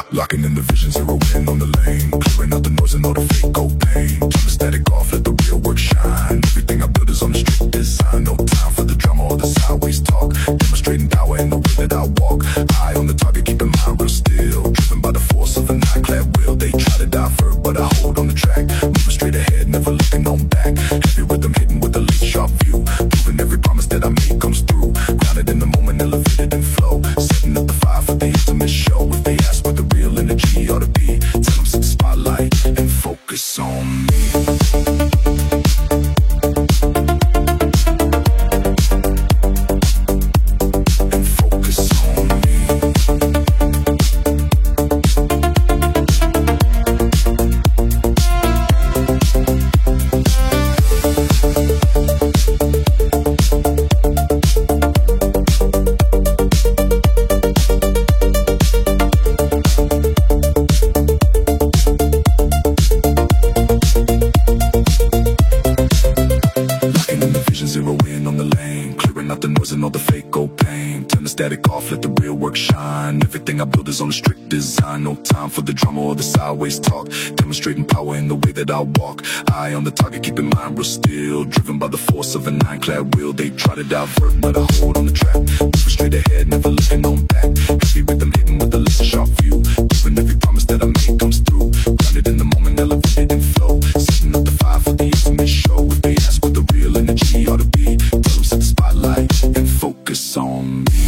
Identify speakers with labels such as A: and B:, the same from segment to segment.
A: Locking in the vision, zeroing on the lane, clearing out the noise and all the fake old pain. Turn the static off, let the real work shine. Everything I build is on the strict design. No time for the drama or the sideways talk. Demonstrating power in the way that I walk. Eye on the target, keeping mind real still. Driven by the force of an ironclad will. They try to divert, but I hold on the track. Moving straight ahead, never looking on back. Heavy rhythm hitting with a lead sharp view. Proving every promise that I make comes through. Grounded in the moment, elevated in flow. Setting up the fire for the intimate show. If they ask what the real energy ought to be, tell them set the spotlight and focus on me. Static off, let the real work shine. Everything I build is on a strict design. No time for the drama or the sideways talk. Demonstrating power in the way that I walk. Eye on the target, keeping mind real still. Driven by the force of an ironclad will. They try to divert, but I hold on the track. Moving straight ahead, never looking on back. Heavy rhythm hitting with a laser sharp view. Proving every promise that I make comes through. Grounded in the moment, elevated in flow. Setting up the fire for the intimate show. If they ask what the real energy ought to be, tell them set the spotlight and focus on me.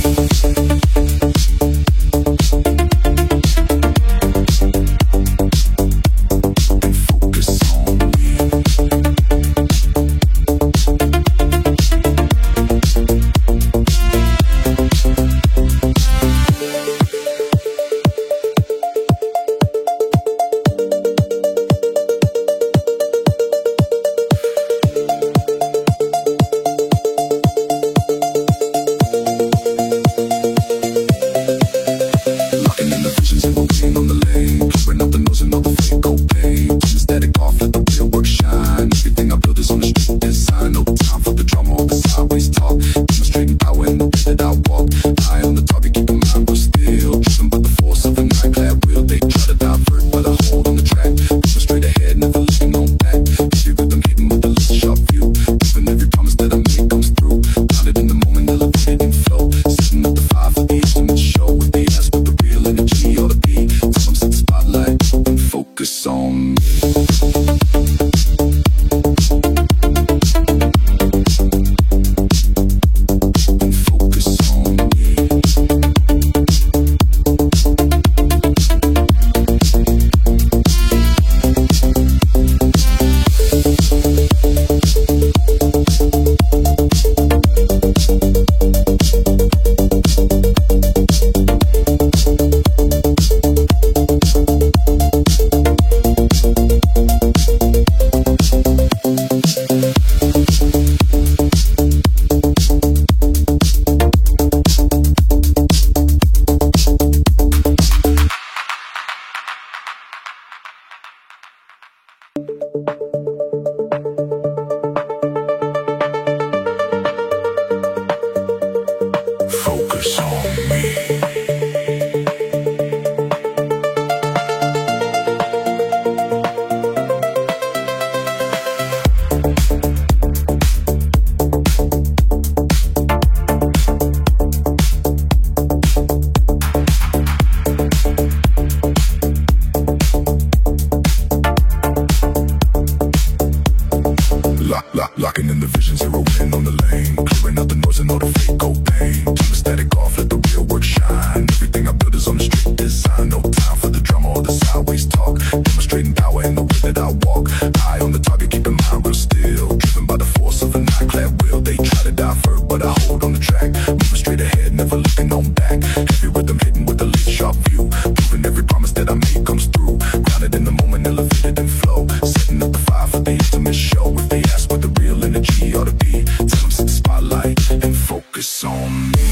A: Locking in the vision, zeroing on the lane, clearing out the noise and all the fake old pain. Turn the static off, let the real work shine. Everything I build is on the strict design. No time for the drama or the sideways talk. Demonstrating power in the way that I walk. Eye on the target, keeping mind real still. Driven by the force of an ironclad will. They try to divert, but I hold on the track. Moving straight ahead, never looking on back. Heavy rhythm hitting with a lead sharp view. Proving every promise that I make comes through. Grounded in the moment, elevated in flow. Setting up the fire for the intimate show. If they ask what the real energy ought to be, tell them set the spotlight and focus on me.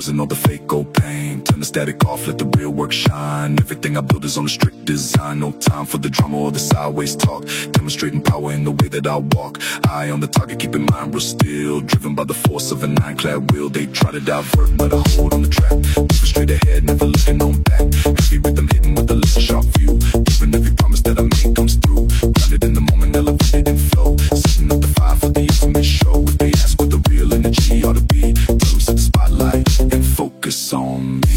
A: noise and all the fake old pain. Turn the static off, let the real work shine. Everything I build is on a strict design. No time for the drama or the sideways talk. Demonstrating power in the way that I walk. Eye on the target, keeping mind real still. Driven by the force of an ironclad will. They try to divert, but I hold on the track. Moving straight ahead, never looking on back. Heavy rhythm hitting with a laser sharp view. Even every promise that I make comes through. Grounded in the moment, elevated in flow. Setting up the fire for the ultimate show. If they ask what the real energy ought to be, tell them set the spotlight and focus on me.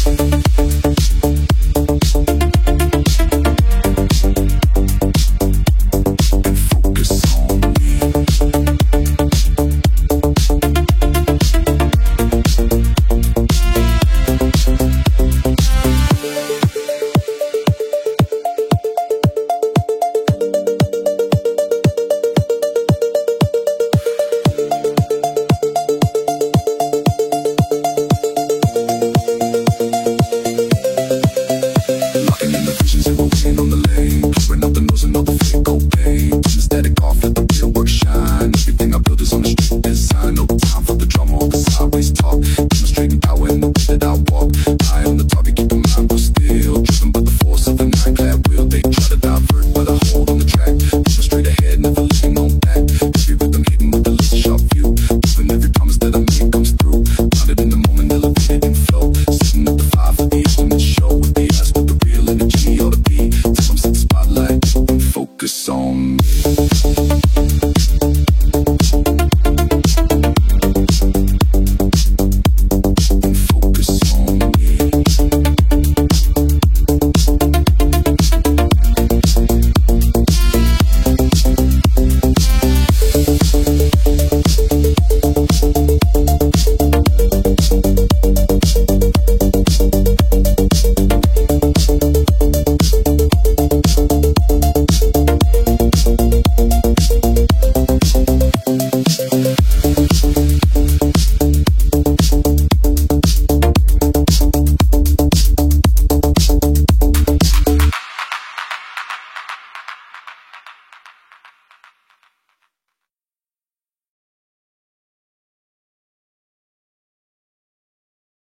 A: On the lane, clearing out the noise and all the fake old pain. Turn the static off, let the real work shine. Everything I build is on the street.